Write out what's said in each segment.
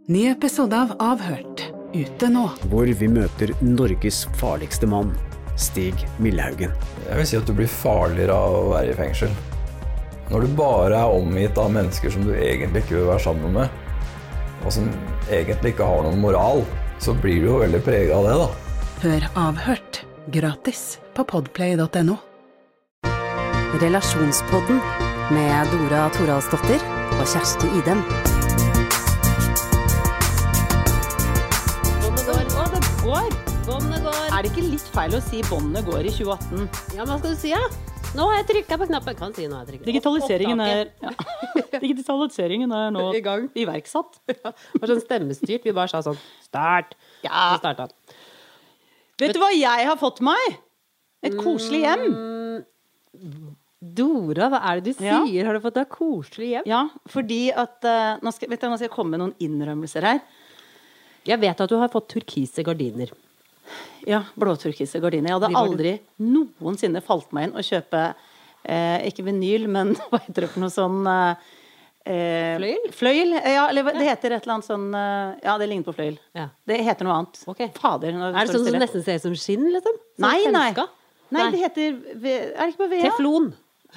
Ny episode av Avhørt, ute nå. Hvor vi møter Norges farligste mann, Stig Millhaugen. Jeg vil si at du blir farligere av å være i fengsel. Når du bare er omgitt av mennesker som du egentlig ikke vil være sammen med, og som egentlig ikke har noen moral, så blir du jo veldig preget av det, da. Hør Avhørt, gratis på podplay.no. Relasjonspodden med Dora Thoralsdottir og Kjersti Idem. Båndene går. Er det ikke litt feil å si båndene går i 2018? Ja, men hva skal du si, ja? Nå har jeg trykket på knappen. Kan si nå har jeg trykket. Digitaliseringen er nå I gang. Iverksatt. Det var sånn stemmestyrt. Vi bare sa sånn, start. Ja. Så startet. Vet du hva jeg har fått meg? Et koselig hjem. Dora, hva er det du sier? Ja. Har du fått deg koselig hjem? Ja, fordi at, nå skal jeg komme med noen innrømmelser her. Jeg vet at du har fått turkise gardiner. Ja, blåturkise gardiner. Jeg hadde aldri noensinne falt meg inn å kjøpe, ikke vinyl, men hva heter det for noe sånn... Fløyel? Fløyel, ja, eller det heter et eller annet sånn, ja, det ligner på fløyel. Ja. Det heter noe annet. Okay. Fader. Er det sånn som nesten ser ut som skinn, liksom? Som Nei. penska? Nei, det heter, er det ikke på VA? Teflon.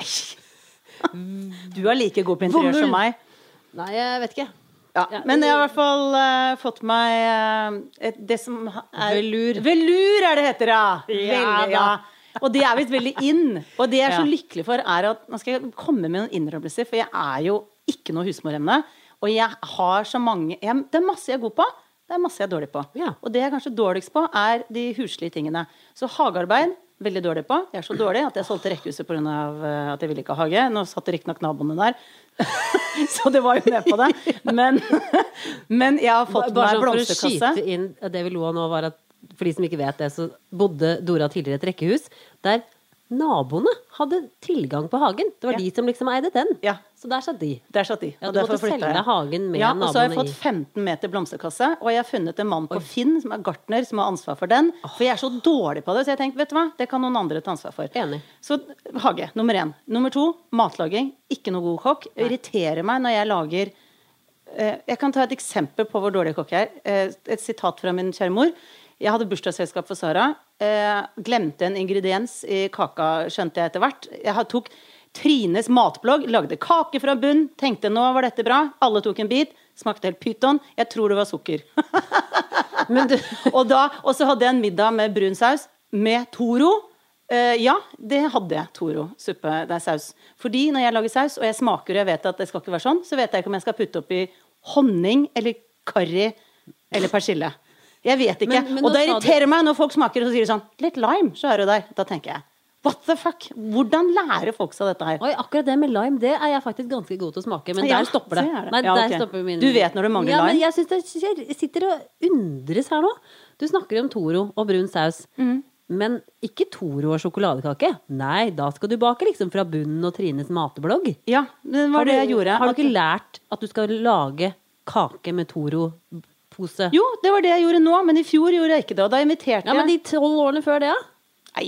Du er like god på interiør som meg. Nei, jeg vet ikke. Ja, men jeg har i hvert fall fått meg det som er... Velur. Velur er det heter, ja. Veldig, da. Og det er visst veldig inn. Og det jeg er så lykkelig for er at, nå skal jeg komme med noen innrømmelser, for jeg er jo ikke noe husmoremne, og jeg har så mange, det er masse jeg er god på, det er masse jeg er dårlig på. Ja. Og det jeg er kanskje dårligst på er de huslige tingene. Så hagearbeid, veldig dårlig på. Jeg er så dårlig at jeg solgte rekkehuset på grunn av at jeg ville ikke ha hage. Nå satt det riktig nok naboene der. Så det var jo med på det. Men jeg har fått meg blomsterkasse. For å skyte inn, det vi lo av nå var at, for de som ikke vet det, så bodde Dora tidligere i et rekkehus, der naboene hadde tilgang på hagen. Det var de som liksom eide den. Ja. Så der satt de. Der satt de. Ja, du måtte selge hagen med naboene i. Og så har jeg fått 15 meter blomsterkasse, og jeg har funnet en mann på Finn, som er gartner, som har ansvar for den. For jeg er så dårlig på det, så jeg tenkte, vet du hva, det kan noen andre ta ansvar for. Enig. Så hage, nummer 1. Nummer 2, matlaging. Ikke noe god kokk. Irriterer meg når jeg lager... Jeg kan ta et eksempel på hvor dårlig kokk jeg er. Et sitat fra min kjære mor. Jeg hadde bursdagsselskap for Sara. Glemte en ingrediens i kaka, skjønte jeg etter hvert. Jeg tok Trines matblogg, lagde kake fra bunn, tenkte nå var dette bra. Alle tok en bit, smakte helt pyton. Jeg tror det var sukker. og så hadde jeg en middag med brun saus, med Toro. Ja, det hadde jeg, Toro, suppe, det er saus. Fordi når jeg lager saus, og jeg smaker og jeg vet at det skal ikke være sånn, så vet jeg ikke om jeg skal putte oppi honning, eller karri, eller persille. Jeg vet ikke. Men og det irriterer meg når folk smaker og så sier sånn, litt lime, så er det der. Da tenker jeg, what the fuck? Hvordan lærer folk seg dette her? Oi, akkurat det med lime, det er jeg faktisk ganske god til å smake, men der stopper det. Nei, ja, der stopper min... Du vet når det mangler lime? Ja, men jeg synes jeg sitter og undres her nå. Du snakker om Toro og brun saus. Men ikke Toro og sjokoladekake. Nei, da skal du bake liksom fra bunnen og Trines matblogg. Ja, det var det jeg gjorde. Har du ikke lært at du skal lage kake med Toro-pose? Jo, det var det jeg gjorde nå, men i fjor gjorde jeg ikke det, og da inviterte jeg... Ja, men de 12 årene før det, ja? Nei,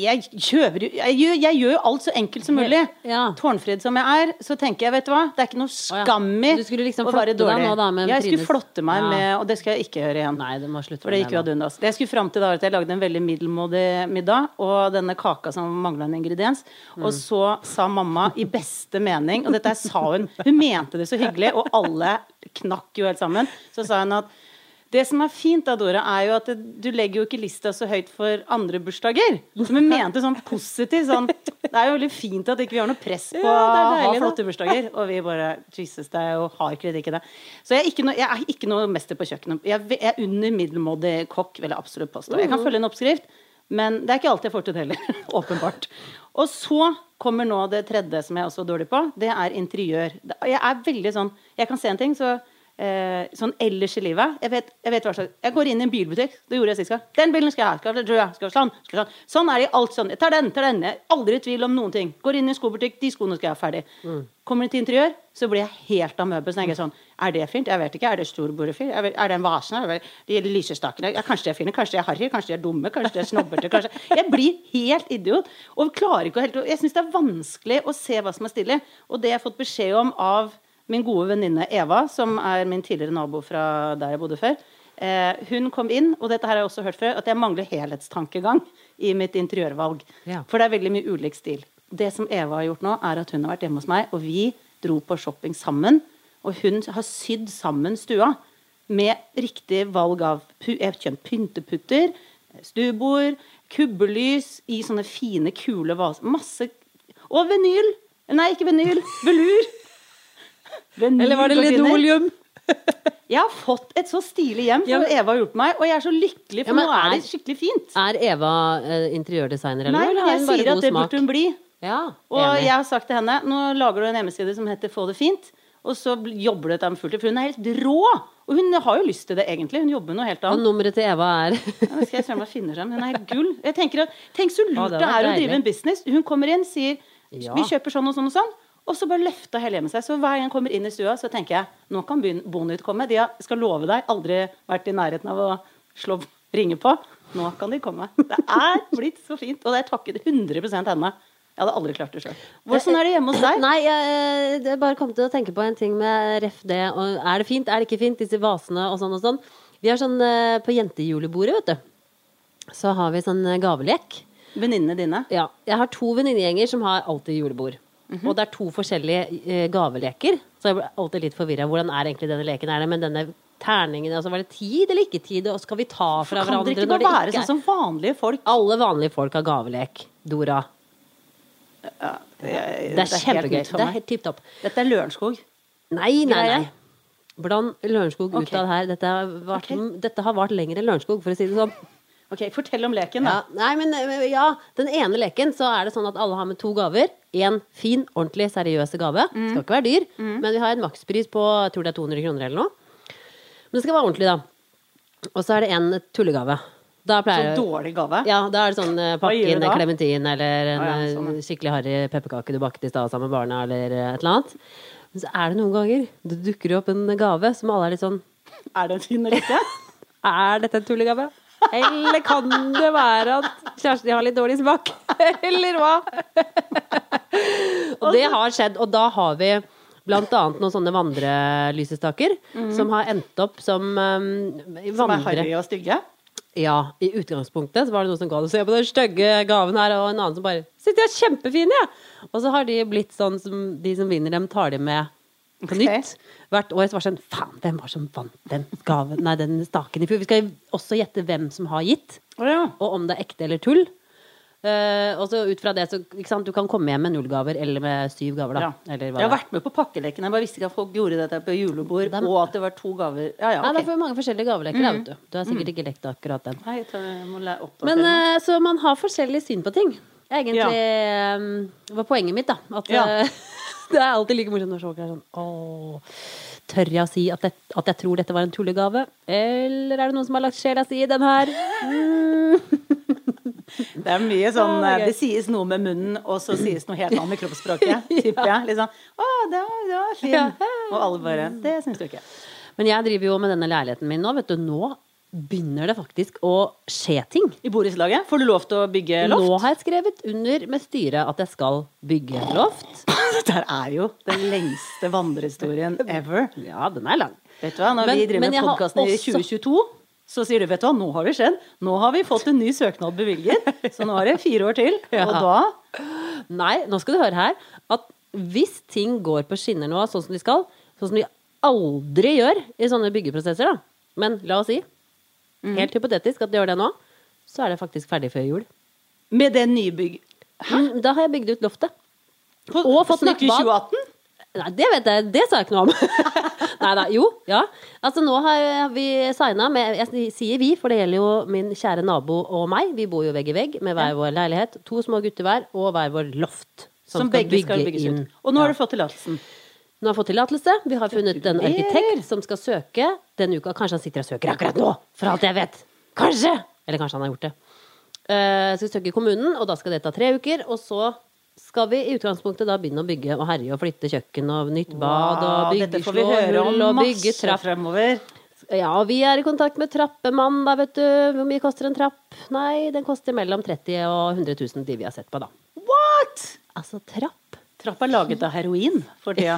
jeg gjør jo alt så enkelt som mulig. Ja. Tårnfred som jeg er, så tenker jeg, vet du hva, det er ikke noe skam i Du skulle liksom å være flotte deg dårlig. nå da med Jeg skulle Trines. flotte meg med, og det skal jeg ikke gjøre igjen. Nei, det må slutte For det gikk jo ad undas. Det jeg skulle frem til da, var at jeg lagde en veldig middelmådig middag, og denne kaka som manglet en ingrediens, og så sa mamma i beste mening, og dette sa hun mente det så hyggelig, og alle knakk jo helt sammen, så sa hun at det som er fint da, Dora, er jo at du legger jo ikke lista så høyt for andre bursdager. Som hun mente sånn positivt, sånn, det er jo veldig fint at ikke vi har noe press på å ha flotte bursdager, og vi bare, Jesus, det er jo hard kritikk i det. Så jeg er ikke noe mester på kjøkkenet. Jeg er under middelmådig kokk, vil jeg absolutt påstå. Jeg kan følge en oppskrift, men det er ikke alltid jeg får til heller, åpenbart. Og så kommer nå det tredje som jeg er også dårlig på, det er interiør. Jeg er veldig sånn, jeg kan se en ting, så sånn ellers i livet jeg vet hva slags, jeg går inn i en bilbutikk, det gjorde jeg sist gang, den bilen skal jeg ha, sånn er det alt sånn, jeg tar den, jeg er aldri i tvil om noen ting, går inn i en skobutikk, de skoene skal jeg ha ferdig, kommer inn til interiør, så blir jeg helt av møbel, så tenker jeg sånn, er det fint? Jeg vet ikke, er det storbordet fint? Er det en vasen? De lysestakene, ja, kanskje de er fine, kanskje de er harry, kanskje de er dumme, kanskje de er snobberte, jeg blir helt idiot, og klarer ikke jeg synes det er vanskelig å se hva som er stille, og det jeg har fått beskjed om av min gode venninne Eva, som min tidligere nabo fra der jeg bodde før, hun kom inn, og dette her har jeg også hørt før, at jeg mangler helhetstankegang i mitt interiørvalg. Ja. For det veldig mye ulik stil. Det som Eva har gjort nå, at hun har vært hjemme hos meg, og vi dro på shopping sammen, og hun har sydd sammen stua med riktig valg av pynteputter, stuebord, kubbelys i sånne fine, kule vaser. Masse. Og vinyl. Nei, ikke vinyl. Velur. Eller var det linoleum? Jeg har fått et så stilig hjem for Eva har gjort meg, og jeg er så lykkelig, for nå det skikkelig fint. Er Eva interiørdesigner, eller? Nei, men jeg sier at det burde hun bli. Ja, og jeg har sagt til henne, nå lager du en hjemmeside som heter Få det fint, og så jobber du dette med fullt, for hun helt rå. Og hun har jo lyst til det egentlig, hun jobber noe helt annet. Og nummeret til Eva Nå skal jeg se om jeg finner frem, hun helt gull. Jeg tenker tenk så lurt det å drive en business. Hun kommer inn, sier, vi kjøper sånn og sånn og sånn, og så bare løfter hele hjemmet seg. Så hver gang jeg kommer inn i stua, så tenker jeg, nå kan Bonnytt komme. De skal love deg, aldri vært i nærheten av å ringe på. Nå kan de komme. Det blitt så fint, og det takket 100% henne. Jeg hadde aldri klart det selv. Hvordan det hjemme hos deg? Nei, jeg bare kom til å tenke på en ting med ref det. Og det fint, det ikke fint, disse vasene og sånn og sånn. Vi har sånn, på jentejulebordet, vet du, så har vi sånn gavelek. Venninnene dine? Ja, jeg har 2 venninnegjenger som har alltid julebord. Og det 2 forskjellige gaveleker. Så jeg ble alltid litt forvirret. Hvordan egentlig denne leken? Det med denne terningen? Altså, var det tid eller ikke tid? Og skal vi ta fra hverandre? Kan dere ikke bare være sånn som vanlige folk? Alle vanlige folk har gavelek, Dora. Ja, det kjempegøy. Det helt tipp topp. Dette Lørenskog. Nei. Bland Lørenskog ut av her. Dette har vært lenger enn Lørenskog, for å si det sånn. Ok, fortell om leken da. Den ene leken så det sånn at alle har med 2 gaver. En fin, ordentlig, seriøse gave. Skal ikke være dyr, men vi har en makspris på, jeg tror det 200 kroner eller noe. Men det skal være ordentlig da. Og så det en tullegave. Så dårlig gave? Ja, da det sånn pakke inn en klementin eller en skikkelig harry pepperkake du bakket i sted sammen med barna eller et eller annet. Men så det noen ganger det dukker opp en gave som alle litt sånn det en fin rette? Dette en tullegave? Eller kan det være at Kjersti har litt dårlig smak? Eller hva? Og det har skjedd, og da har vi blant annet noen sånne vandrelysestaker som har endt opp som Som harry og stygge? Ja, i utgangspunktet så var det noen som ga det. Så jeg på den stygge gaven her, og en annen som bare synes de kjempefine, ja! Og så har de blitt sånn som de som vinner dem tar de med på nytt. Hvert år så var det sånn, faen, hvem var som vant den gaven, den staken i fjor? Vi skal også gjette hvem som har gitt, og om det ekte eller tull. Og så ut fra det, så, ikke sant, du kan komme hjem med 0 gaver, eller med 7 gaver da. Eller hva jeg har vært med på pakkeleken, jeg bare visste ikke at folk gjorde dette på julebord, og at det var 2 gaver. Nei, det er mange forskjellige gaveleker, vet du. Du har sikkert ikke lekt akkurat den. Nei, jeg må oppdatere meg. Men så man har forskjellig syn på ting. Egentlig var poenget mitt da, at det alltid like morsomt når folk sånn, tør jeg å si at jeg tror dette var en tullegave? Eller det noen som har lagt sjela si i den her? Det mye sånn, det sies noe med munnen, og så sies noe helt annet med kroppsspråket, tipper jeg. Litt sånn, det var fin. Og alle bare, det synes du ikke. Men jeg driver jo med denne leiligheten min nå, vet du, nå begynner det faktisk å skje ting. I borettslaget? Får du lov til å bygge loft? Nå har jeg skrevet under med styret at jeg skal bygge loft. Dette jo den lengste vandrehistorien ever. Ja, den lang. Vet du hva, når vi driver med podcasten i 2022, så sier du, vet du hva, nå har det skjedd. Nå har vi fått en ny søknad bevilget, så nå det 4 år til. Og da... Nei, nå skal du høre her, at hvis ting går på skinner nå, sånn som de skal, sånn som de aldri gjør i sånne byggeprosesser da, men la oss si, helt hypotetisk at de gjør det nå, så det faktisk ferdig før jul. Med det nybygg? Da har jeg bygd ut loftet. Og fått nytt bad. 2018? Nei, det vet jeg, det sa jeg ikke noe om. Neida, jo, ja. Altså nå har vi signet med, jeg sier vi, for det gjelder jo min kjære nabo og meg. Vi bor jo vegg i vegg med hver vår leilighet. 2 små gutter hver, og hver vår loft. Som begge skal bygges inn. Ut. Og nå har du fått tillatelsen? Nå har jeg fått tillatelse. Vi har funnet en arkitekt som skal søke denne uka. Kanskje han sitter og søker akkurat nå, for alt jeg vet. Kanskje! Eller kanskje han har gjort det. Skal søke i kommunen, og da skal det ta 3 uker, og så skal vi i utgangspunktet da begynne å bygge og herje og flytte kjøkken og nytt bad og bygge slåhull og bygge trapp. Fremover. Ja, vi i kontakt med trappemann da, vet du. Hvor mye koster en trapp? Nei, den koster mellom 30 og 100 000 de vi har sett på da. What? Altså trapp. Trapp laget av heroin for det.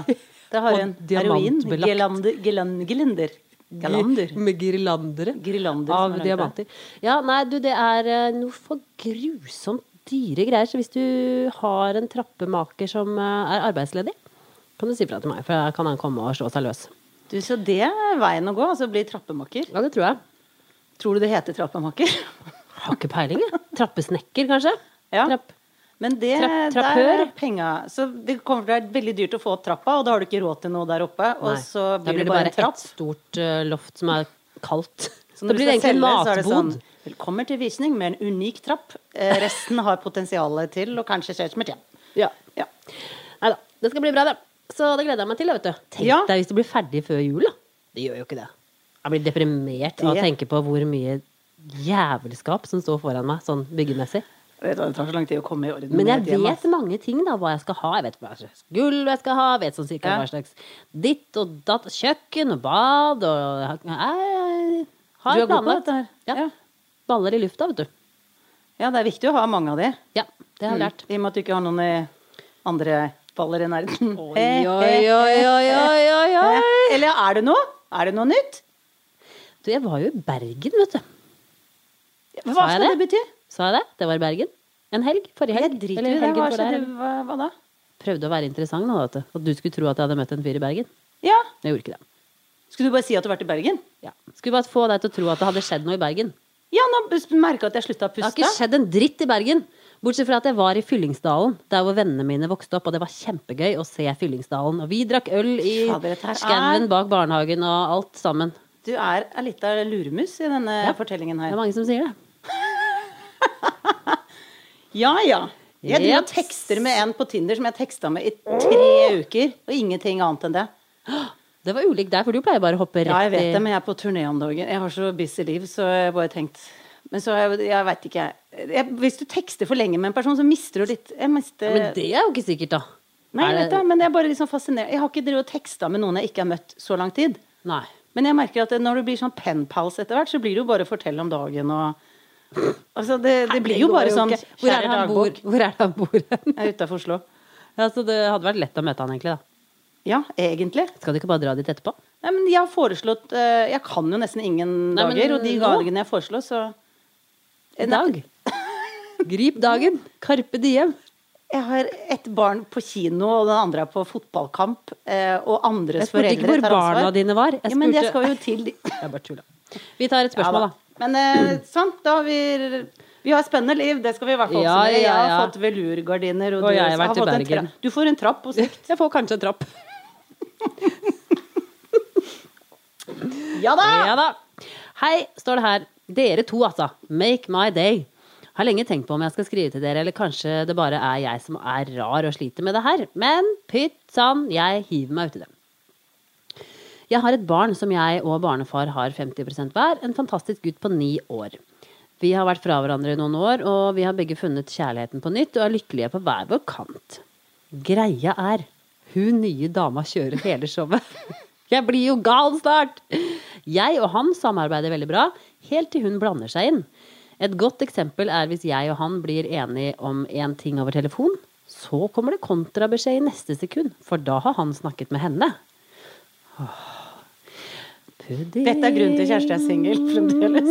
Det har Og en heroin. diamantbelagt. Galander. Med girlandere Girlander av som er laget diamanter. Ja, nei, du, det er noe for grusomt dyre greier. Så hvis du har en trappemaker som er arbeidsledig, kan du si fra til meg, for da kan han komme og slå seg løs. Du, så det er veien å gå, altså bli trappemaker. Ja, det tror jeg. Tror du det heter trappemaker? Har ikke peiling, jeg. Trappesnekker, kanskje? Ja. Trapp. Men det Trappør. der er penger. Så det kommer til å være veldig dyrt å få opp trappa, og da har du ikke råd til noe der oppe, og Nei. så Da blir det bare en trapp. et stort loft som er kaldt. Så Da når blir du det skal egentlig en selge, så er det matbod. sånn, velkommen til visning med en unik trapp. Resten har potensialet til, og kanskje ser ut som et hjem. Ja. Ja. Neida, det skal bli bra det. Så det gleder jeg meg til, vet du. Tenk Ja. deg hvis du blir ferdig før jul, da. Det gjør jo ikke det. Jeg blir deprimert av å Det- tenke på hvor mye jævelskap som står foran meg, sånn byggemessig. Vet du, det tar så lang tid å komme i orden. Men jeg med et hjem, vet ass. mange ting, da, hva jeg skal ha. Jeg vet hva slags gulv jeg skal ha, vet sånn cirka Ja. hva slags ditt og datt, kjøkken og bad og jeg har Du er god på planlagt. dette her. Ja. Ja. Baller i lufta, vet du. Ja, det er viktig å ha mange av de. Ja, det har jeg lært. I og med at du ikke har noen andre baller i nærheten. Oi, oi, oi, oi, oi, oi. Eller er det noe? Er det noe nytt? Du, jeg var jo i Bergen, vet du. Hva Sa jeg skal det bety? Sa jeg det? Det var i Bergen. En helg. Forrige Jeg helg. driter Eller i det. helgen Hva før der. skjedde? Hva da? Prøvde å være interessant nå, vet du. At du skulle tro at jeg hadde møtt en fyr i Bergen. Ja, Jeg gjorde ikke det. skulle du bare si at du har vært i Bergen? Ja. Skulle bare få deg til å tro at det hadde skjedd noe i Bergen. Ja, nå merker jeg at jeg sluttet å Det har puste. ikke skjedd en dritt i Bergen. Bortsett fra at jeg var i Fyllingsdalen, der hvor vennene mine vokste opp, og det var kjempegøy å se Fyllingsdalen. Og vi drakk øl i Fader, dette her skauen bak barnehagen og alt sammen. Du er en liten luremus i denne fortellingen Det her. er mange som sier det. Ja, ja. Jeg driver og Jeps. tekster med en på Tinder som jeg tekstet med i 3 uker, og ingenting annet enn det. Det var ulikt deg, for du pleier bare å hoppe rett Ja, jeg vet i det, men jeg er på turné om dagen. Jeg har så busy liv, så jeg har bare tenkt. Men så, jeg vet ikke. Hvis du tekster for lenge med en person, så mister du litt. Jeg mister... Men det er jo ikke sikkert, da. Nei, jeg Er vet det, men jeg er bare liksom fascinert. Jeg har ikke drevet og tekstet med noen jeg ikke har møtt så lang tid. Nei. Men jeg merker at når du blir sånn penpals etter hvert, så blir det jo bare å fortelle om dagen og altså det blir jo bare sånn ikke. Hvor er det han bor? Hvor er det han bor hen? Jeg er utenfor Oslo. Ja, så det hadde vært lett å møte han egentlig, da. Ja, egentlig. Skal du ikke bare dra dit etterpå? Nei, men jeg har foreslått Jeg kan jo nesten ingen Nei, men dager, og de nå? dagene jeg foreslår, så En dag. Grip dagen. Carpe diem. Jeg har ett barn på kino, og den andre er på fotballkamp. Og andres Jeg spurte ikke foreldre hvor tar ansvar. barna dine var. Ja, men det skal jo til. Jeg bare tulla. Vi tar et Ja, spørsmål, da. da. Men sånn, da har vi har spennende liv, det skal vi i hvert fall Ja, oppsummere. Jeg ja, har ja. fått velurgardiner, og Og du jeg har har vært i fått en Bergen. Du får en trapp på sikt. Jeg får kanskje en trapp. Ja da! Ja da. Hei, står det her. Dere to, altså. Make my day. Har lenge tenkt på om jeg skal skrive til dere, eller kanskje det bare er jeg som er rar og sliter med det her. Men pytt sann, jeg hiver meg uti det. Jeg har et barn som jeg og barnefar har 50% hver. En fantastisk gutt på 9 år. Vi har vært fra hverandre i noen år, og vi har begge funnet kjærligheten på nytt og er lykkelige på hver vår kant. Greia er, hun nye dama kjører hele showet. Jeg blir jo gal snart! Jeg og han samarbeider veldig bra, helt til hun blander seg inn. Et godt eksempel er hvis jeg og han blir enige om en ting over telefon, så kommer det kontrabeskjed i neste sekund, for da har han snakket med henne. Pudding. Dette er grunnen til Kjersti er singel fremdeles.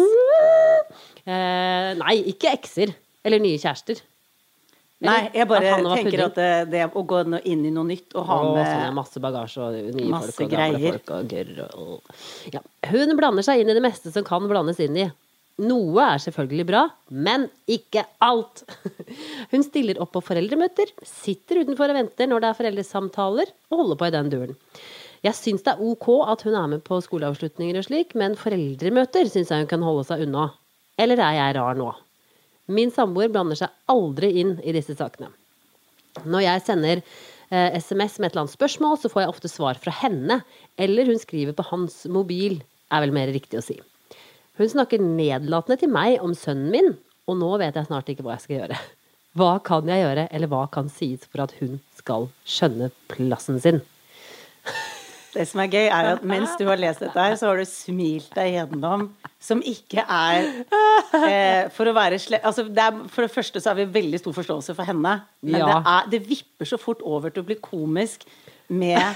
Nei, ikke ekser. Eller nye kjærester. Nei, jeg bare At han var tenker pudding. at det å gå inn i noe nytt og ha Og med sånn, masse bagasje og nye masse folk og gamle greier. folk og gørr og ja. Hun blander seg inn i det meste som kan blandes inn i. Noe er selvfølgelig bra, men ikke alt. Hun stiller opp på foreldremøter, sitter utenfor og venter når det er foreldresamtaler, og holder på i den duren. Jeg syns det er ok at hun er med på skoleavslutninger og slik, men foreldremøter syns jeg hun kan holde seg unna. Eller er jeg rar nå? Min samboer blander seg aldri inn i disse sakene. Når jeg sender SMS med et eller annet spørsmål, så får jeg ofte svar fra henne, eller hun skriver på hans mobil, er vel mer riktig å si. Hun snakker nedlatende til meg om sønnen min, og nå vet jeg snart ikke hva jeg skal gjøre. Hva kan jeg gjøre, eller hva kan sies for at hun skal skjønne plassen sin? Det som er gøy, er at mens du har lest dette her, så har du smilt deg gjennom, som ikke er for å være altså for det første så har vi veldig stor forståelse for henne, men Ja. det vipper så fort over til å bli komisk med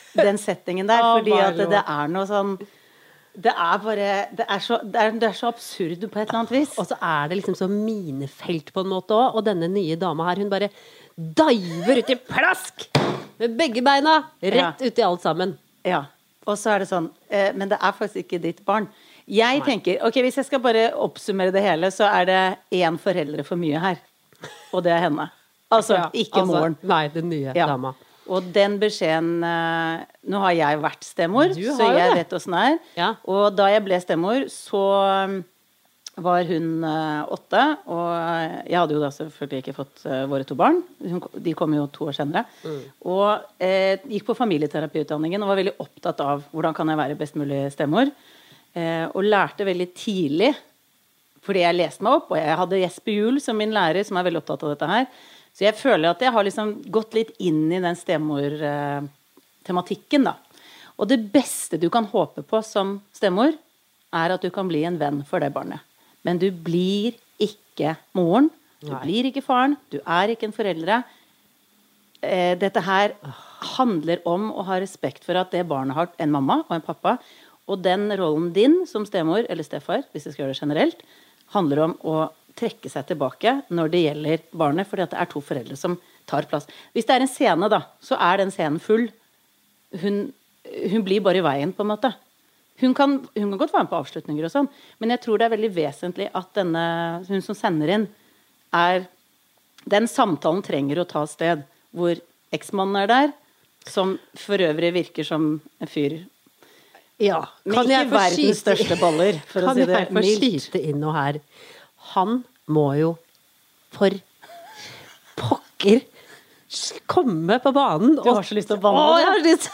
den settingen der, fordi at det noe sånn det bare det så absurd på et eller annet vis. Og så det liksom så minefelt på en måte også. Og denne nye dama her, hun bare diver ut I plask med begge beina rett ut I alt sammen. Ja, og så det sånn men det faktisk ikke ditt barn. Jeg tenker, ok, hvis jeg skal bare oppsummere det hele, så det en foreldre for mye her. Og det henne. Altså, ikke moren. Nei, den nye dama. Og den beskjeden nå har jeg vært stemmor, så jeg vet hvordan det Ja. Og da jeg ble stemmor, så var hun 8, og jeg hadde jo da selvfølgelig ikke fått våre 2 barn. De kom jo 2 år senere. Og gikk på familieterapiutdanningen og var veldig opptatt av hvordan kan jeg være best mulig stemmor. Og lærte veldig tidlig, fordi jeg leste meg opp, og jeg hadde Jesper Juhl som min lærer, som veldig opptatt av dette her. Så jeg føler at jeg har liksom gått litt inn I den stemmor-tematikken da. Og det beste du kan håpe på som stemmor, at du kan bli en venn for det barnet. Men du blir ikke moren, du blir ikke faren, du ikke en foreldre. Dette her handler om å ha respekt for at det barnet har en mamma og en pappa, og den rollen din som stemmor, eller stefar, hvis jeg skal gjøre det generelt, handler om å trekke seg tilbake når det gjelder barnet, fordi at det 2 foreldre som tar plass. Hvis det en scene da, så den scenen full. Hun blir bare I veien på en måte. Hun kan godt være med på avslutninger og sånn, men jeg tror det veldig vesentlig at hun som sender inn, den samtalen trenger å ta sted, hvor eksmannen der, som for øvrig virker som en fyr. Ja, men ikke verdens største boller, for å si det mildt. Kan jeg få skyte inn noe her? Han må jo for pokker komme på banen. Du har så lyst til å banne. Jeg har lyst.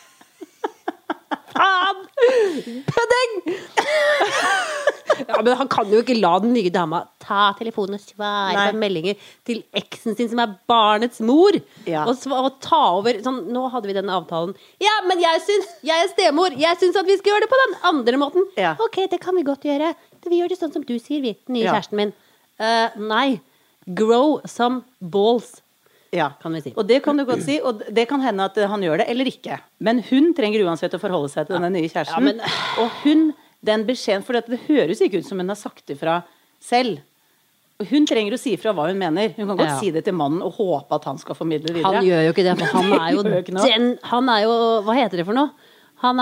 Faen! Pudding! Ja, men han kan jo ikke la den nye dama ta telefonen og svare på meldinger til eksen sin som barnets mor. Ja. Og ta over. Sånn, nå hadde vi den avtalen. Ja, men jeg stemor. Jeg synes at vi skal gjøre det på den andre måten. Ja. Ok, det kan vi godt gjøre. Vi gjør det sånn som du sier, vi. Den nye kjæresten min. Nei. Grow some balls. Ja, kan vi si. Og det kan du godt si, og det kan hende at han gjør det, eller ikke. Men hun trenger uansett å forholde seg til denne nye kjæresten. Og hun, den beskjeden, for det høres ikke ut som hun har sagt ifra selv. Og hun trenger å si ifra hva hun mener. Hun kan godt si det til mannen og håpe at han skal formidle videre. Han gjør jo ikke det, for han jo hva heter det for noe? Han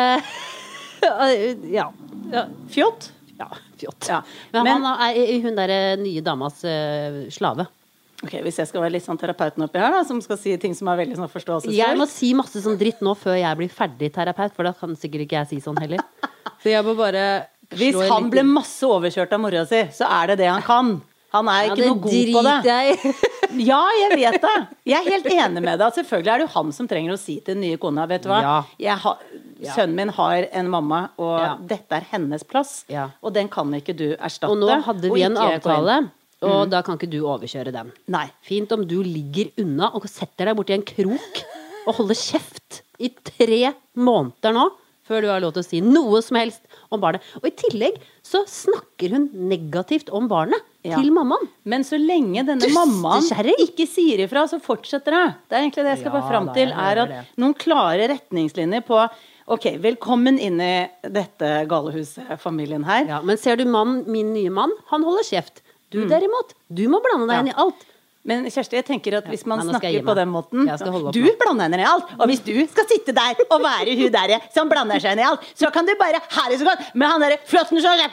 fjott. Ja, fjott. Ja. Men han hun der nye damas slave. Ok, hvis jeg skal være litt sånn terapeuten oppi her da, som skal si ting som veldig sånn forståelsesfull. Jeg må si masse sånn dritt nå før jeg blir ferdig terapeut, for da kan sikkert ikke jeg si sånn heller. Så jeg må bare... Hvis han ble masse overkjørt av mora si, så det han kan. Han ikke noe god på det. Ja, jeg vet det. Jeg helt enig med deg. Selvfølgelig det jo han som trenger å si til den nye kona, vet du hva? Sønnen min har en mamma, og dette hennes plass, og den kan ikke du erstatte. Og nå hadde vi en avtale, og da kan ikke du overkjøre den. Nei. Fint om du ligger unna og setter deg bort I en krok og holder kjeft I 3 måneder nå, før du har lov til å si noe som helst om barnet. Og I tillegg så snakker hun negativt om barnet til mammaen. Men så lenge denne mammaen ikke sier ifra, så fortsetter det. Det egentlig det jeg skal få frem til, at noen klare retningslinjer på ok, velkommen inn I dette galehuset-familien her. Ja, men ser du min nye mann, han holder kjeft. Du derimot, du må blande deg inn I alt. Men Kjersti, jeg tenker at hvis man snakker på den måten, du blander deg inn I alt, og hvis du skal sitte der og være hun der som blander seg inn I alt, så kan du bare ha det så godt, men han der flotten sånn,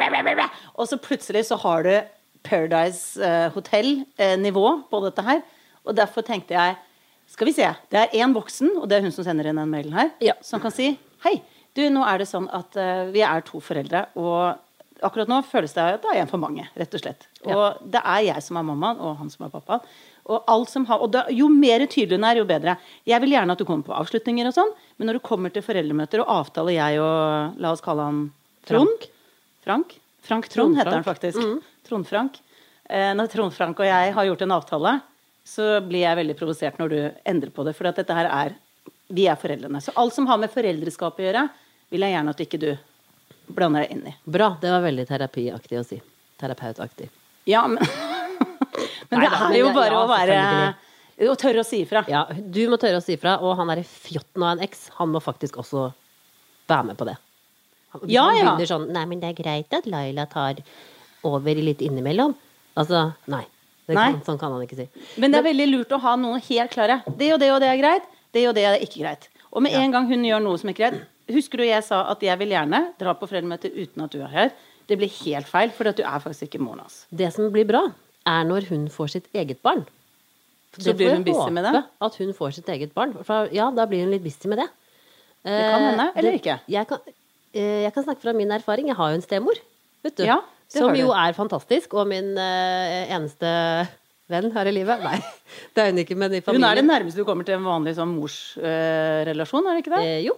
og så plutselig så har du Paradise Hotel-nivå på dette her, og derfor tenkte jeg, skal vi se, det en voksen, og det hun som sender inn den mailen her, som kan si, hei, du, nå det sånn at vi 2 foreldre, og akkurat nå føles det at det en for mange, rett og slett. Og det jeg som mammaen, og han som pappa. Og alt som har, og det, jo mer tydelig hun jo bedre. Jeg vil gjerne at du kommer på avslutninger og sånn, men når du kommer til foreldremøter og avtaler jeg og, la oss kalle han Trond. Frank Trond heter han faktisk. Trond Frank. Når Trond Frank og jeg har gjort en avtale, så blir jeg veldig provosert når du endrer på det, for at dette her vi foreldrene. Så alt som har med foreldreskap å gjøre, vil jeg gjerne at ikke du blander deg inn I. Bra, det var veldig terapiaktig å si. Terapeutaktig. Ja, men men det jo bare å være Og tørre å si ifra. Ja, du må tørre å si ifra, og han fjotten av en eks, han må faktisk også være med på det. Hvis Ja, han ja. begynner sånn, nei, men det greit at Laila tar over litt innimellom. Altså, nei. Nei. Sånn kan han ikke si. Men det veldig lurt å ha noen helt klare. Det og det og det greit, det og det ikke greit. Og med en gang hun gjør noe som ikke greit, husker du jeg sa at jeg vil gjerne dra på foreldremøte uten at du her. Det blir helt feil, for at du faktisk ikke moren hans. Det som blir bra, når hun får sitt eget barn. Så blir hun busy med det? At hun får sitt eget barn. For ja, da blir hun litt busy med det. Det kan hende, eller ikke? Jeg kan snakke fra min erfaring. Jeg har jo en stemor, vet du. Ja, det som har du. jo fantastisk, og min eneste venn her i livet. Nei, det hun ikke, men i Hun familien. det nærmeste du kommer til en vanlig sånn morsrelasjon, det ikke det? Jo.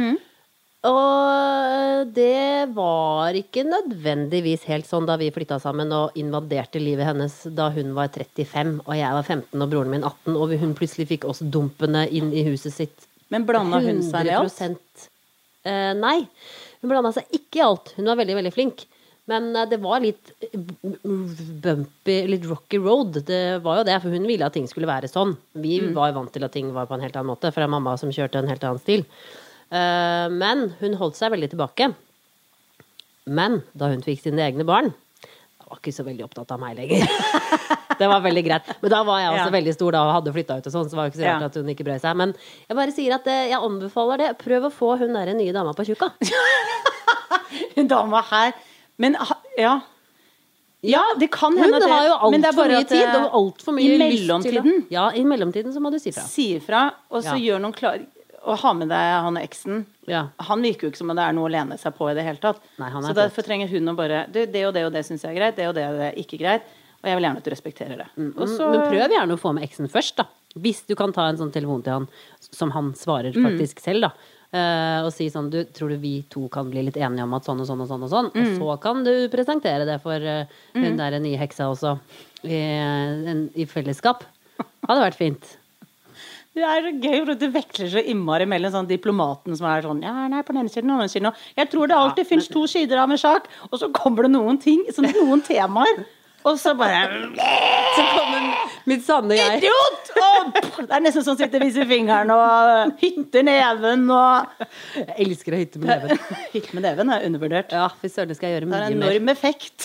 Og det var ikke nødvendigvis helt sånn da vi flytta sammen og invaderte livet hennes da hun var 35 og jeg var 15 og broren min 18 og hun plutselig fikk oss dumpene inn i huset sitt. Men blandet hun seg i alt? 100%. Nei, hun blandet seg ikke i alt. Hun var veldig, veldig flink. Men det var litt bumpy, litt rocky road. Det var jo det, for hun ville at ting skulle være sånn. Vi var jo vant til at ting var på en helt annen måte, fra mamma som kjørte en helt annen stil. Men hun holdt seg veldig tilbake. Men da hun fikk sine egne barn, da var ikke så veldig opptatt av meg lenger. Det var veldig greit. Men da var jeg også veldig stor da og hadde flyttet ut og sånn, så var det ikke så rart at hun ikke brød seg. Men jeg bare sier at jeg anbefaler det. Prøv å få hun der nye dama på tjukka. Hun dama her. Men ja, det kan hende Hun har jo men det alt for bare mye at, tid og alt for mye i lyst til mellomtiden. Ja, i mellomtiden så må du si fra. Si ifra, og så gjør noen klar og ha med deg han og eksen. Ja. Han virker jo ikke som om det noe å lene seg på i det hele tatt. Nei, han så derfor trenger hun å bare det og det og det synes jeg greit, det og det er ikke greit, og jeg vil gjerne at du respekterer det. Og så, Men prøv gjerne å få med eksen først da. Hvis du kan ta en sånn telefon til han som han svarer faktisk selv da. Og si sånn, tror du vi to kan bli litt enige om at sånn og sånn og sånn og sånn, og så kan du presentere det for hun der nye heksa også i fellesskap. Hadde vært fint. det så gøy, for du veksler så innmari mellom sånn diplomaten som sånn, ja, nei, på den ene siden og den andre siden, og jeg tror det alltid finnes to sider av en sak, og så kommer det noen ting, sånn, noen temaer, og så bare Så kommer mitt sanne jeg. idiot! Og det nesten sånn sitter viser fingeren og hytter neven og Jeg elsker å hytte med neven. hytte med neven undervurdert. Ja, for søren skal jeg gjøre Det mye en mer. enorm effekt.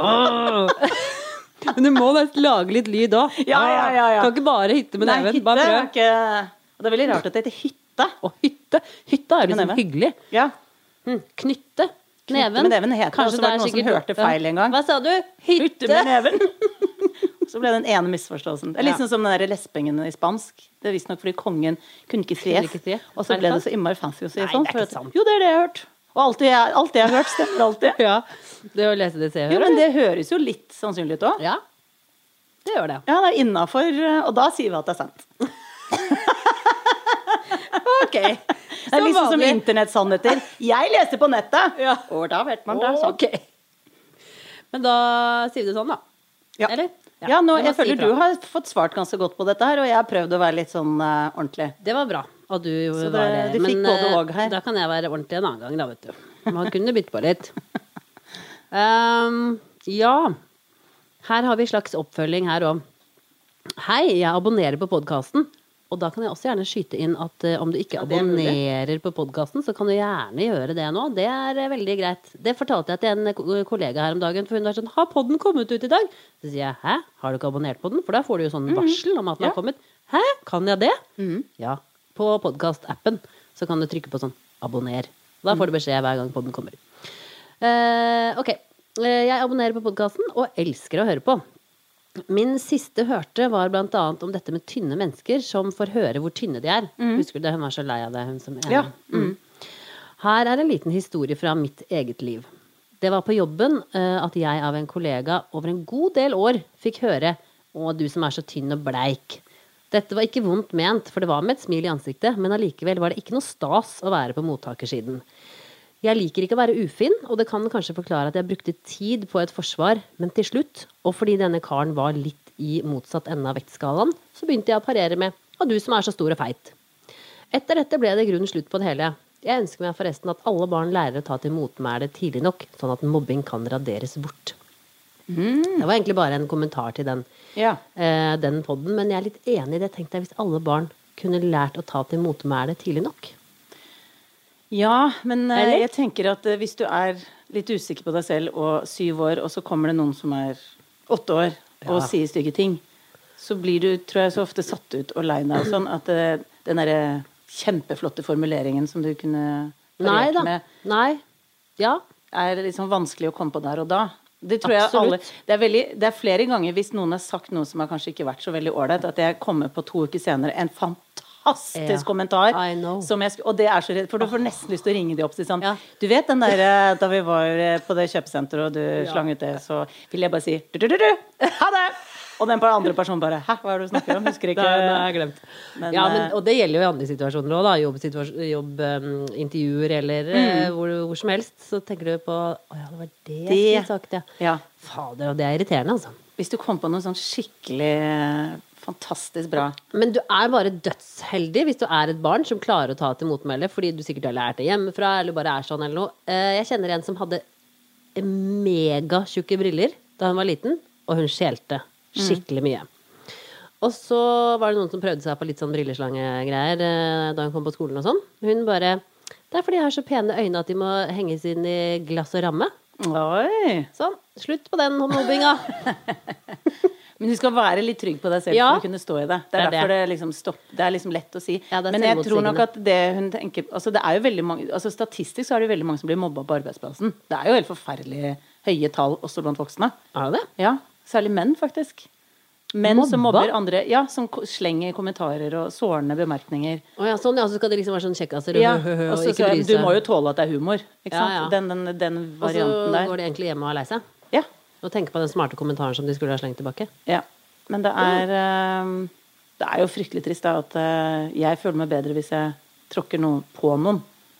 Men du må nesten lage litt lyd da. Ja. Kan ikke bare hytte med Nei, neven. hytte Bare prøv. ikke... Og det veldig rart at det heter hytte. Og hytte. Hytte liksom neven. hyggelig. Ja. Knytte. Neven. med neven heter det, og så var det noen som hørte feil en gang. Hva sa du? Hytte med neven. Så ble det den ene misforståelsen. Det litt sånn som den der lesbingen i spansk. Det er visst nok fordi kongen kunne ikke Kunne ikke sies. si. Og så Er det ble det sant? så innmari fancy å si Nei, sånn. det er for ikke sant. Jo, det jeg har hørt. Og alt det jeg har hørt stemmer alltid. Ja. Det å lese det, se og Jo, høre. men det høres jo litt sannsynlig ut også. Ja. Det gjør det. Ja, det er innenfor, og da sier vi at det er sant. Ok. Det er liksom som internettsannheter. Jeg leste på nettet. Ja. Og da vet man det er sant. Ok. Men da sier vi det sånn da. Ja. Eller? Ja, nå, du må jeg føler si fra. du har fått svart ganske godt på dette her, og jeg har prøvd å være litt sånn ordentlig. Det var bra. Og du Så var det. du fikk både og her. Da kan jeg være ordentlig en annen gang da, vet du. Man kunne bytte på litt. Ja. Her har vi slags oppfølging her også. Hei, jeg abonnerer på podcasten. Og da kan jeg også gjerne skyte inn at om du ikke Ja, det er mulig. abonnerer på podcasten, så kan du gjerne gjøre det nå. Det er veldig greit. Det fortalte jeg til en kollega her om dagen, for hun var sånn, har podden kommet ut i dag? Så sier jeg, hæ? Har du ikke abonnert på den? For da får du jo sånn varsel om at den har kommet. Hæ? Kan jeg det? Ja. På podcast-appen så kan du trykke på sånn abonner. Da får du beskjed hver gang podden kommer. Ok. Jeg abonnerer på podcasten og elsker å høre på. Min siste hørte var blant annet om dette med tynne mennesker som får høre hvor tynne de er. Husker du det? Hun var så lei av det, hun som Ja. Her er en liten historie fra mitt eget liv. Det var på jobben at jeg av en kollega over en god del år fikk høre «Å, du som er så tynn og bleik». Dette var ikke vondt ment, for det var med et smil i ansiktet, men allikevel var det ikke noe stas å være på mottakersiden. Jeg liker ikke å være ufin, og det kan kanskje forklare at jeg brukte tid på et forsvar, men til slutt, og fordi denne karen var litt i motsatt ende av vektskalaen, så begynte jeg å parere med «Å, du som er så stor og feit». Etter dette ble det i grunnen slutt på det hele. Jeg ønsker meg forresten at alle barn lærer å ta til motmæle tidlig nok, sånn at mobbing kan raderes bort. Det var egentlig bare en kommentar til den, Ja. den podden, men jeg er litt enig i det. Tenkte jeg hvis alle barn kunne lært å ta til motmæle tidlig nok. Ja, men Eller? jeg tenker at hvis du er litt usikker på deg selv og 7 år, og så kommer det noen som er 8 år og sier stygge ting, så blir du, tror jeg, så ofte satt ut og lei deg og sånn, at den derre kjempeflotte formuleringen som du kunne parert med, er liksom vanskelig å komme på der og da. Det tror jeg alle, det er flere ganger hvis noen har sagt noe som har kanskje ikke vært så veldig ålreit, at jeg kommer på 2 uker senere en fantastisk kommentar som jeg, og det er så redd, for du får nesten lyst til å ringe de opp til sånn, du vet den der da vi var på det kjøpesenteret og du slang ut det, så vil jeg bare si ha det! Og den andre personen bare, hæ, hva er det du snakker om? Husker ikke. Det har jeg glemt. Men, og det gjelder jo i andre situasjoner også da, jobbintervjuer eller hvor som helst, så tenker du på, ja, det var det jeg sagt, ja. Fader, og det er irriterende, altså. Hvis du kom på noe sånn skikkelig fantastisk bra. Men du er bare dødsheldig hvis du er et barn som klarer å ta til motmelde, fordi du sikkert har lært det hjemmefra, eller bare er sånn eller noe. Jeg kjenner en som hadde mega tjukke briller da hun var liten, og hun skjelte skikkelig mye. Og så var det noen som prøvde seg på litt sånn brilleslangegreier da hun kom på skolen og sånn. Hun bare, det er fordi jeg har så pene øyne at de må henges inn i glass og ramme. Oi! Sånn, slutt på den mobbinga. Men du skal være litt trygg på deg selv for å kunne stå i det. Det er derfor det liksom det er liksom lett å si. Ja, men jeg tror nok at det hun tenker, altså det er jo veldig mange, altså statistisk så er det veldig mange som blir mobbet på arbeidsplassen. Det er jo helt forferdelig høye tall også blant voksne. Er det? Ja, særlig menn faktisk. Menn som mobber andre, som slenger kommentarer og sårende bemerkninger. Ja, sånn, så skal det liksom være sånn kjekkasser og så ikke bry seg. Du må jo tåle at det er humor, ikke sant? Den varianten der. Og så går de egentlig hjemme og er lei seg. Ja. Og tenker på den smarte kommentaren som de skulle ha slengt tilbake. Ja, men det er jo fryktelig trist da, at jeg føler meg bedre hvis jeg tråkker noe på noen.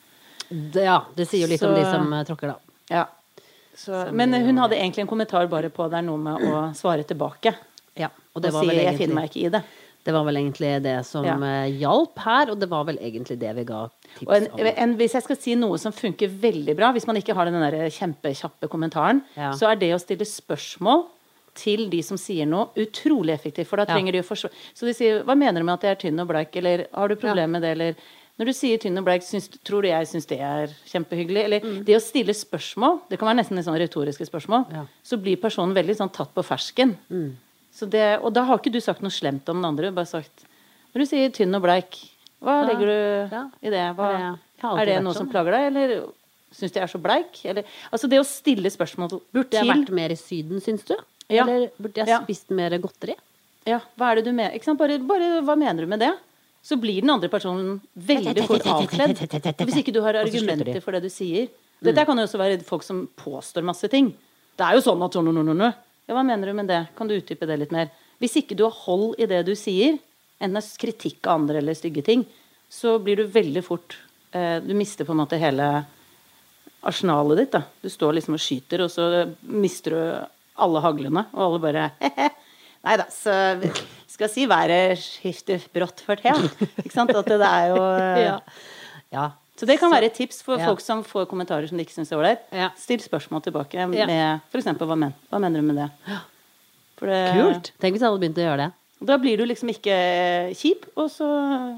Det sier jo litt om de som tråkker da. Ja. Men hun hadde egentlig en kommentar bare på det er noe med å svare tilbake. Ja, og det var vel jeg finner meg ikke i det. Det var vel egentlig det som hjalp her, og det var vel egentlig det vi ga tips om. Hvis jeg skal si noe som funker veldig bra, hvis man ikke har den der kjempekjappe kommentaren, så er det å stille spørsmål til de som sier noe utrolig effektivt, for da trenger de å forstå. Så de sier, hva mener du med at jeg er tynn og bleik, eller har du problemer med det, eller når du sier tynn og bleik, tror du jeg synes det er kjempehyggelig, eller det å stille spørsmål, det kan være nesten litt sånn retoriske spørsmål, så blir personen veldig sånn tatt på fersken. Så og da har ikke du sagt noe slemt om den andre, bare sagt, når du sier tynn og bleik, hva legger du i det? Er det noe som plager deg, eller synes du jeg er så bleik? Eller, altså det å stille spørsmål burde jeg vært mer i Syden, synes du? Eller burde jeg spist mer godteri? Ja, hva er det du mener? Ikke sant? Bare hva mener du med det? Så blir den andre personen veldig fort avkledd. Hvis ikke du har argumenter for det du sier. Dette kan jo også være folk som påstår masse ting. Det er jo sånn at ja, hva mener du med det? Kan du utdype det litt mer? Hvis ikke du har hold i det du sier, enten kritikk av andre eller stygge ting, så blir du veldig fort du mister på en måte hele arsenalet ditt da. Du står liksom og skyter, og så mister du alle haglene, og alle bare nei da, så skal si været skifter brått for det, ikke sant? At det er jo så det kan være et tips for folk som får kommentarer som de ikke synes er ålreit. Still spørsmål tilbake med for eksempel, hva mener du med det? Kult! Tenk hvis alle begynte å gjøre det. Da blir du liksom ikke kjip, og så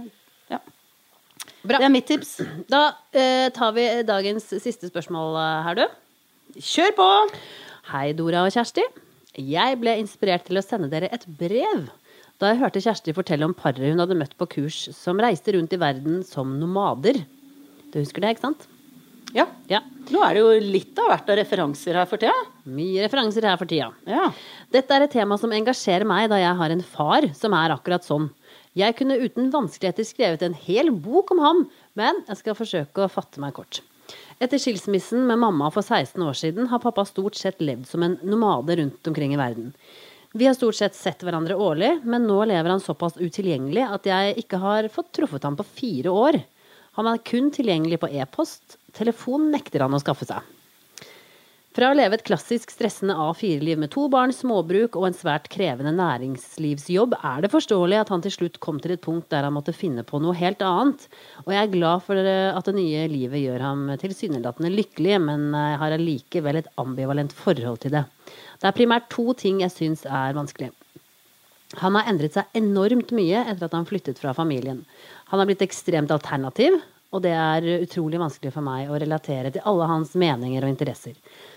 bra. Det er mitt tips. Da tar vi dagens siste spørsmål her, du. Kjør på! Hei, Dora og Kjersti. Jeg ble inspirert til å sende dere et brev da jeg hørte Kjersti fortelle om paret hun hadde møtt på kurs som reiste rundt i verden som nomader. Du husker det, ikke sant? Ja. Nå er det jo litt av hvert av referanser her for tida. Mye referanser her for tida. Ja. Dette er et tema som engasjerer meg da jeg har en far som er akkurat sånn. Jeg kunne uten vanskeligheter skrevet en hel bok om ham, men jeg skal forsøke å fatte meg kort. Etter skilsmissen med mamma for 16 år siden har pappa stort sett levd som en nomade rundt omkring i verden. Vi har stort sett sett hverandre årlig, men nå lever han såpass utilgjengelig at jeg ikke har fått truffet ham på 4 år. Han er kun tilgjengelig på e-post. Telefon nekter han å skaffe seg. Fra å leve et klassisk stressende A4-liv med 2 barn, småbruk og en svært krevende næringslivsjobb, det forståelig at han til slutt kom til et punkt der han måtte finne på noe helt annet. Og jeg glad for at det nye livet gjør ham tilsynelatende lykkelig, men jeg har allikevel et ambivalent forhold til det. Det primært 2 ting jeg synes vanskelig. Han har endret seg enormt mye etter at han flyttet fra familien. Han har blitt ekstremt alternativ, og det utrolig vanskelig for meg å relatere til alle hans meninger og interesser.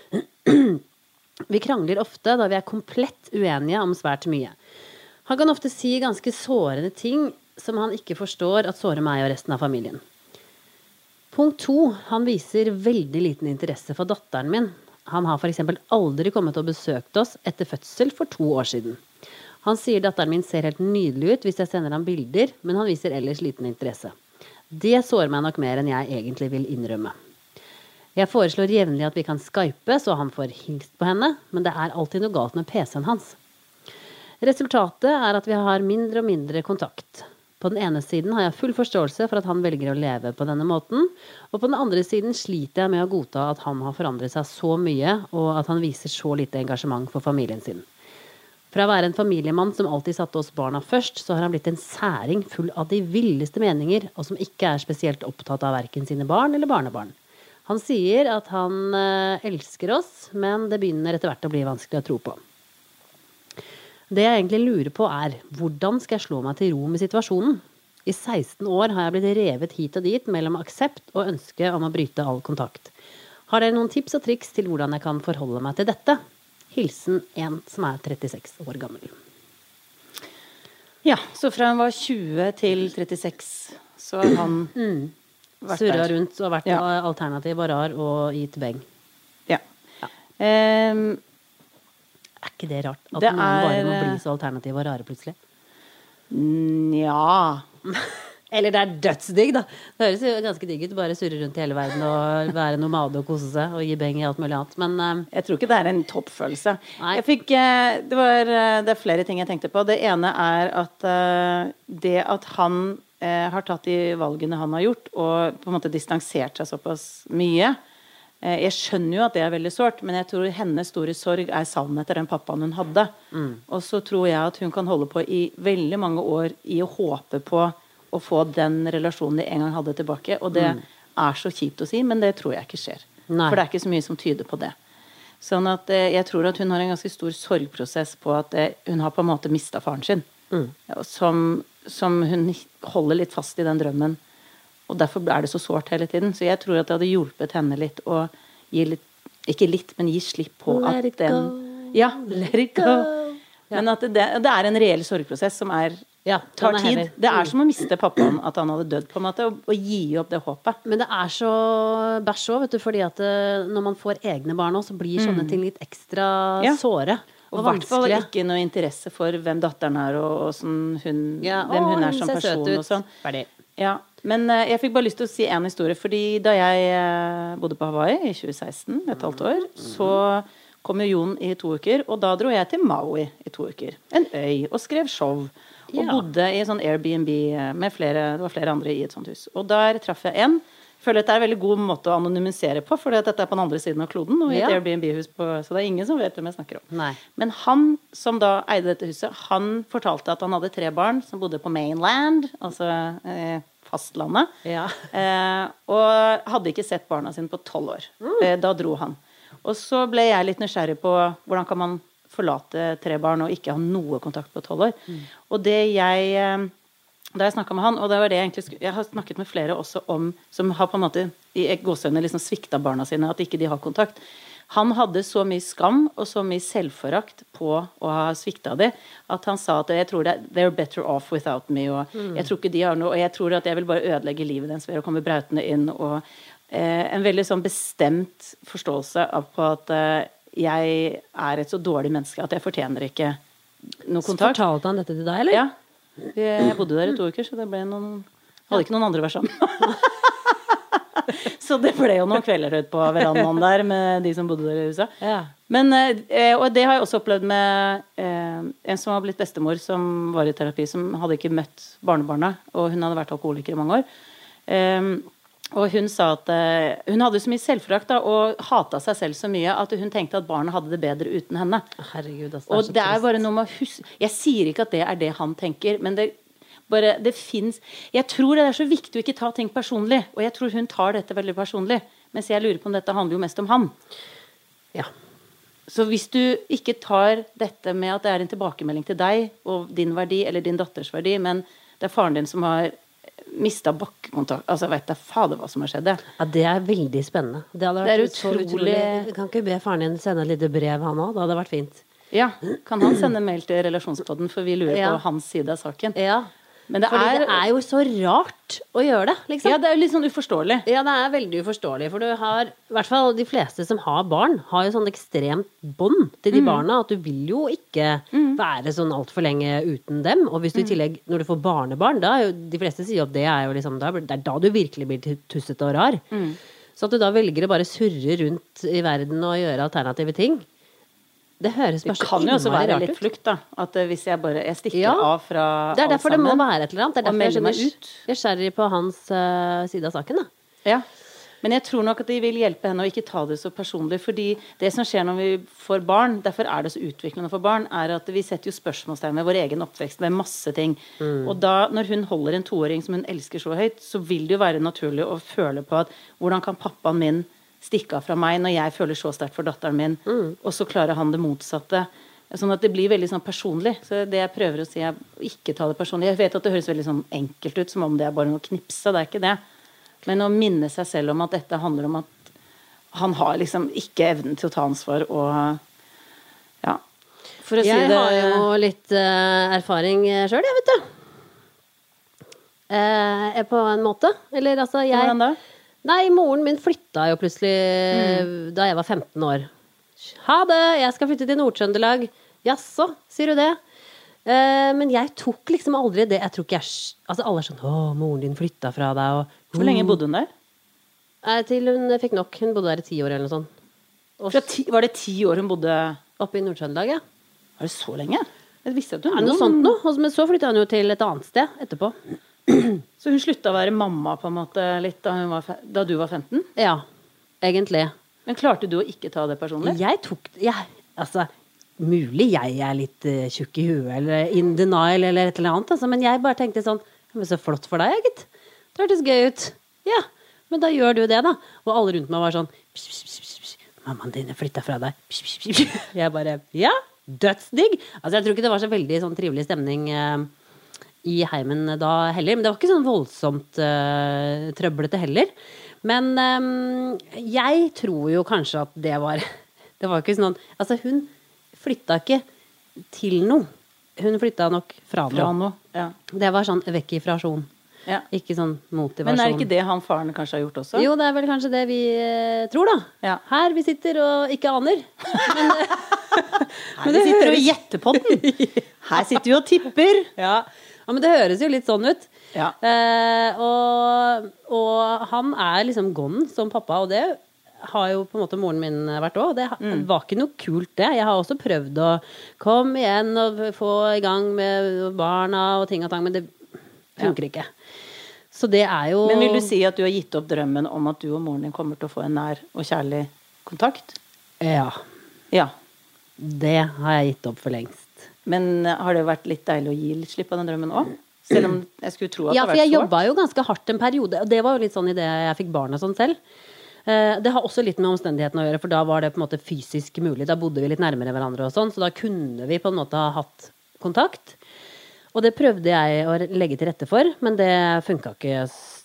Vi krangler ofte da vi komplett uenige om svært mye. Han kan ofte si ganske sårende ting som han ikke forstår at sårer meg og resten av familien. Punkt 2. Han viser veldig liten interesse for datteren min. Han har for eksempel aldri kommet og besøkt oss etter fødsel for 2 år siden. Han sier datteren min ser helt nydelig ut hvis jeg sender ham bilder, men han viser ellers liten interesse. Det sårer meg nok mer enn jeg egentlig vil innrømme. Jeg foreslår jevnlig at vi kan skype, så han får hilst på henne, men det alltid noe galt med PC-en hans. Resultatet at vi har mindre og mindre kontakt. På den ene siden har jeg full forståelse for at han velger å leve på denne måten, og på den andre siden sliter jeg med å godta at han har forandret seg så mye, og at han viser så lite engasjement for familien sin. Fra å være en familiemann som alltid satte oss barna først, så har han blitt en særing full av de villeste meninger, og som ikke spesielt opptatt av hverken sine barn eller barnebarn. Han sier at han elsker oss, men det begynner etter hvert å bli vanskelig å tro på. Det jeg egentlig lurer på hvordan skal jeg slå meg til ro med situasjonen? I 16 år har jeg blitt revet hit og dit mellom aksept og ønske om å bryte all kontakt. Har dere noen tips og triks til hvordan jeg kan forholde meg til dette? Hilsen en som 36 år gammel. Ja, så fra han var 20 til 36, så har han surra rundt og vært alternativ og rar og gitt beng. Ja. Ikke det rart? At noen bare må bli så alternativ og rare plutselig? Ja. Eller det dødsdigg, da. Det høres jo ganske digg ut, bare surre rundt i hele verden og være nomade og kose seg og gi beng i alt mulig annet. Men jeg tror ikke det en toppfølelse. Det flere ting jeg tenkte på. Det ene at det at han har tatt de valgene han har gjort, og på en måte distansert seg såpass mye. Jeg skjønner jo at det veldig sårt, men jeg tror hennes store sorg savn etter den pappaen hun hadde. Og så tror jeg at hun kan holde på i veldig mange år i å håpe på å få den relasjonen de en gang hadde tilbake, og det så kjipt å si, men det tror jeg ikke skjer. Nei. For det ikke så mye som tyder på det. Sånn at jeg tror at hun har en ganske stor sorgprosess på at hun har på en måte mistet faren sin. Som hun holder litt fast i den drømmen, og derfor det så sårt hele tiden. Så jeg tror at det hadde hjulpet henne litt å gi litt, ikke litt, men gi slipp på let at den ja, let it go. Men at det en reell sorgprosess som tar tid. Det som å miste pappaen, at han hadde dødd på en måte, og gi opp det håpet. Men det så bæsj også, vet du, fordi at når man får egne barn også, så blir sånne ting litt ekstra såre. Og i hvert fall ikke noe interesse for hvem datteren og hvem hun som person og sånn. Ja, men jeg fikk bare lyst til å si en historie, fordi da jeg bodde på Hawaii i 2016, et halvt år, så kom jo Jon i 2 uker, og da dro jeg til Maui i 2 uker. En øy, og skrev show, og bodde i sånn Airbnb med det var flere andre i et sånt hus. Og der traff jeg en. Jeg føler at det en veldig god måte å anonymisere på, for dette på den andre siden av kloden, og i et Airbnb-hus, så det ingen som vet hvem jeg snakker om. Nei. Men han som da eide dette huset, han fortalte at han hadde 3 barn som bodde på mainland, altså fastlandet, og hadde ikke sett barna sine på 12 år. Da dro han. Og så ble jeg litt nysgjerrig på hvordan kan man forlate 3 barn og ikke ha noe kontakt på 12 år. Og det da jeg snakket med han, og det var det jeg har snakket med flere også om, som har på en måte i gåsøgne liksom sviktet barna sine, at ikke de har kontakt. Han hadde så mye skam og så mye selvforakt på å ha sviktet det, at han sa at jeg tror they're better off without me, og jeg tror ikke de har noe, og jeg tror at jeg vil bare ødelegge livet deres ved å komme brautende inn, og en veldig sånn bestemt forståelse av på at jeg et så dårlig menneske at jeg fortjener ikke noe kontakt. Så fortalte han dette til deg, eller? Ja. Jeg bodde der i 2 uker, så det ble hadde ikke noen andre å være sammen. Så det ble jo noen kvelder ut på verandaen der med de som bodde der i huset. Ja. Men, og det har jeg også opplevd med en som har blitt bestemor, som var i terapi, som hadde ikke møtt barnebarna, og hun hadde vært alkoholiker i mange år. Og hun sa at hun hadde så mye selvforakt da, og hatet seg selv så mye at hun tenkte at barnet hadde det bedre uten henne. Herregud, altså, Og det er bare noe med å huske. Jeg sier ikke at det er det han tenker, men det finnes. Jeg tror det er så viktig å ikke ta ting personlig, og jeg tror hun tar dette veldig personlig, mens jeg lurer på om dette handler jo mest om han. Ja. Så hvis du ikke tar dette med at det er en tilbakemelding til deg og din verdi, eller din datters verdi, men det er faren din som har mistet bakkekontakt, altså vet jeg fader hva som har skjedd det. Ja, det er veldig spennende. Det er så utrolig. Kan ikke be faren din sende et lite brev han også? Det hadde vært fint. Ja, kan han sende mail til relasjonspodden, for vi lurer på hans side av saken. Ja. Men det det er jo så rart å gjøre det, liksom. Ja, det er jo litt sånn uforståelig. Ja, det er veldig uforståelig, for du har, i hvert fall de fleste som har barn, har jo sånn ekstremt bånd til de barna, at du vil jo ikke være sånn alt for lenge uten dem, og hvis du i tillegg, når du får barnebarn, da er jo, de fleste sier at det er jo liksom, det er da du virkelig blir tussete og rar. Så at du da velger å bare surre rundt i verden og gjøre alternative ting, det høres bare så kan jo også være rart litt ut. flukt da, at hvis jeg stikker av fra det er derfor alt det må sammen, være et eller annet. Det er og derfor melder meg jeg ut. er nysgjerrig på hans side av saken, da. Ja, men jeg tror nok at de vil hjelpe henne å ikke ta det så personlig, fordi det som skjer når vi får barn, derfor er det så utviklende for barn, er at vi setter jo spørsmålstegn med vår egen oppvekst, med masse ting. Og da, når hun holder en 2-åring som hun elsker så høyt, så vil det jo være naturlig å føle på at, hvordan kan pappaen min stikke av fra meg når jeg føler så sterkt for datteren min, og så klarer han det motsatte. Sånn at det blir veldig sånn personlig. Så det jeg prøver å si er å ikke ta det personlig. Jeg vet at det høres veldig sånn enkelt ut, som om det er bare noe knipse, det er ikke det. Men å minne seg selv om at dette handler om at han har liksom ikke evnen til å ta ansvar, og ja. For å si jeg det... har jo litt erfaring selv, jeg vet du. På en måte. Eller altså, Hvordan da? Nei, moren min flytta jo plutselig da jeg var 15 år. Ha det, jeg skal flytte til Nord-Trøndelag. Jaså, sier du det? Men jeg tok liksom aldri det. Jeg tror ikke altså alle er sånn, moren din flytta fra deg. Og, Hvor lenge bodde hun der? Til hun fikk nok. Hun bodde der i 10 år eller noe sånt. Var det 10 år hun bodde oppe i Nord-Trøndelag, ja. Var det så lenge? Jeg visste at hun noe sånt noe. Men så flytta hun jo til et annet sted etterpå. Så hun slutta å være mamma på en måte litt da du var 15? Ja, egentlig. Men klarte du å ikke ta det personlig? Altså, mulig jeg er litt tjukk i huet, eller in denial, eller et eller annet, altså, men jeg bare tenkte sånn, men så flott for deg, gitt. Det hørtes gøy ut. Ja, men da gjør du det da. Og alle rundt meg var sånn, pss, pss, pss, pss. Mammaen din flyttet fra deg. Pss, pss, pss. Jeg bare, ja, dødsdigg. Altså, jeg tror ikke det var så veldig sånn trivelig stemning i heimen da heller, men det var ikke sånn voldsomt trøblete heller. Men jeg tror jo kanskje at det var ikke sånn, altså hun flytta ikke til noe. Hun flytta nok fra noe. Ja. Det var sånn vekk ifra rasjon. Ja. Ikke sånn motivasjon. Men er det ikke det han faren kanskje har gjort også? Jo, det er vel kanskje det vi tror da. Ja. Her vi sitter og ikke aner. Men vi sitter og gjetter på den. Her sitter vi og tipper. Ja, men det høres jo litt sånn ut. Ja. Og han er liksom gone som pappa, og det har jo på en måte moren min vært også. Det var ikke noe kult det. Jeg har også prøvd å komme igjen og få i gang med barna og ting og tang, men det funker ikke. Så det er jo... Men vil du si at du har gitt opp drømmen om at du og moren din kommer til å få en nær og kjærlig kontakt? Ja. Ja. Det har jeg gitt opp for lengst. Men har det vært litt deilig å gi litt slipp av den drømmen også? Selv om jeg skulle tro at det Ja, har for vært jeg svårt. jobbet jo ganske hardt en periode, og det var jo litt sånn i det jeg fikk barn og sånn selv. Det har også litt med omstendighetene å gjøre, for da var det på en måte fysisk mulig. Da bodde vi litt nærmere hverandre og sånn, så da kunne vi på en måte ha hatt kontakt. Og det prøvde jeg å legge til rette for, men det funket ikke.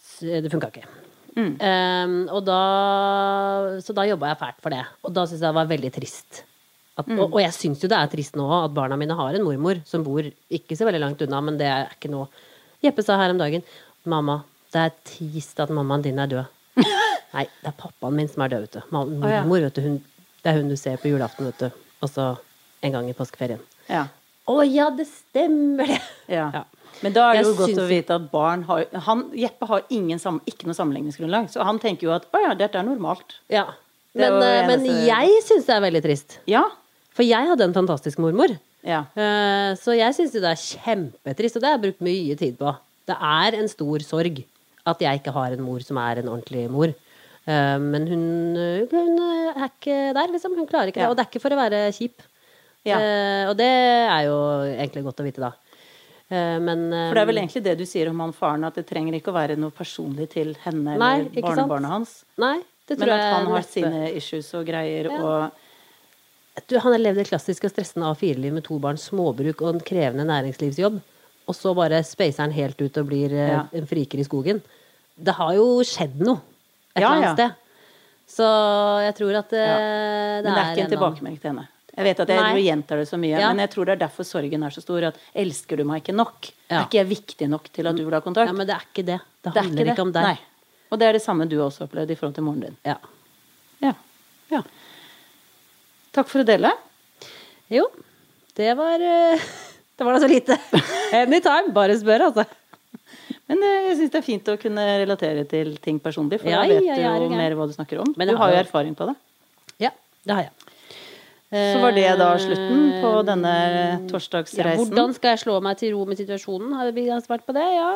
Så da jobbet jeg fælt for det. Og da synes jeg det var veldig trist. Og jeg synes jo det er trist nå at barna mine har en mormor som bor ikke så veldig langt unna, men det er ikke noe. Jeppe sa her om dagen, mamma, det er trist at mammaen din er død. Nei, det er pappaen min som er død, vet du. Mormor, vet du, det er hun du ser på julaften, vet du. Og så en gang i påskeferien. Ja. Ja, det stemmer det. Ja. Men da er det jo Jeg godt synes- å vite at barn har... Jeppe har ikke noe sammenligningsgrunnlag, så han tenker jo at, ja, dette er normalt. Ja. Det er jo Men eneste- jeg synes det er veldig trist. Ja. For jeg hadde en fantastisk mormor. Ja. Så jeg synes jo det er kjempetrist, og det har jeg brukt mye tid på. Det er en stor sorg at jeg ikke har en mor som en ordentlig mor. Men hun ikke der, liksom. Hun klarer ikke det. Og det ikke for å være kjip. Og det jo egentlig godt å vite da. Men, for det vel egentlig det du sier om han faren, at det trenger ikke å være noe personlig til henne eller barnebarnet hans. Nei, det tror men at han har sine issues og greier og han har levd det klassiske stressende A4-liv med 2 barn, småbruk og en krevende næringslivsjobb, og så bare spacer han helt ut og blir en friker i skogen. Det har jo skjedd noe et eller annet sted. Så jeg tror at men det ikke en tilbakemelding til henne. Jeg vet at jeg gjentar det så mye, men jeg tror det derfor sorgen så stor, at elsker du meg ikke nok? Ikke jeg viktig nok til at du vil ha kontakt? Ja, men det ikke det. Det handler ikke om deg. Nei. Og det det samme du også opplevde i forhold til moren din. Ja. Takk for å dele. Jo, det var da så lite. Anytime, bare spør, altså. Men jeg synes det fint å kunne relatere til ting personlig, for da vet du jo mer hva du snakker om. Men du har jo erfaring på det. Ja, det har jeg. Så var det da slutten på denne torsdagsreisen. Hvordan skal jeg slå meg til ro med situasjonen? Har vi svart på det? Ja.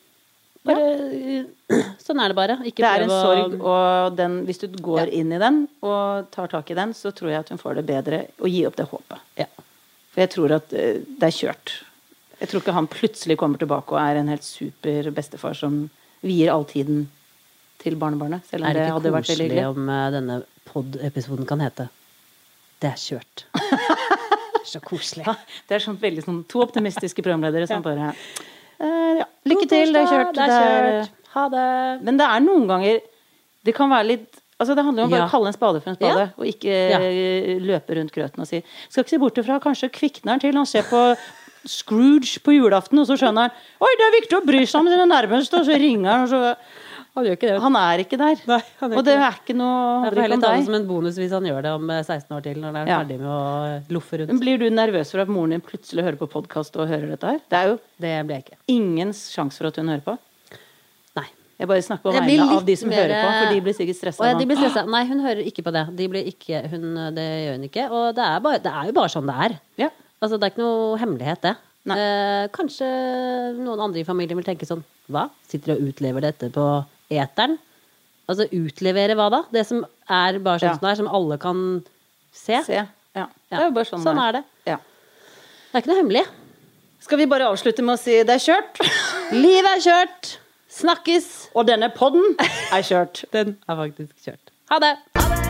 Sånn det bare. Ikke det en sorg, og hvis du går inn i den og tar tak i den, så tror jeg at hun får det bedre å gi opp det håpet. For jeg tror at det kjørt. Jeg tror ikke han plutselig kommer tilbake og en helt super bestefar som vier all tiden til barnebarnet, selv om det hadde vært veldig hyggelig. Om denne pod-episoden kan hete Det kjørt. Så koselig. Det sånn veldig sånn 2 optimistiske programledere som bare lykke til, det kjørt. Ha det. Men det noen ganger det kan være litt, altså det handler om å bare kalle en spade for en spade, og ikke løpe rundt grøten og si, skal ikke se bort fra kanskje kvikner han til, han ser på Scrooge på julaften, og så skjønner han, oi, det viktig å bry seg om sine nærmeste, og så ringer han, og så han gjør ikke det. Han ikke der. Nei, og det ikke noe jeg får heller ta det som en bonus hvis han gjør det om 16 år til, når han ferdig med å loffe rundt. Men blir du nervøs for at moren din plutselig hører på podcast og hører dette her? Det jo det blir jeg ikke. Ingen sjanse for at hun hører på? Nei. Jeg bare snakker på vegne av de som hører på, for de blir sikkert stresset. De blir stresset. Nei, hun hører ikke på det. Det gjør hun ikke. Og det jo bare sånn det Ja. Altså, det ikke noe hemmelighet, det. Kanskje noen andre i familien vil tenke sånn, hva? Sitter og utlever dette på eteren? Altså, utlevere hva da? Det som bare sånn som det som alle kan se. Ja. Det jo bare sånn det. Ja. Det ikke noe hemmelig. Skal vi bare avslutte med å si det kjørt? Livet kjørt. Snakkes. Og denne podden kjørt. Den faktisk kjørt. Ha det.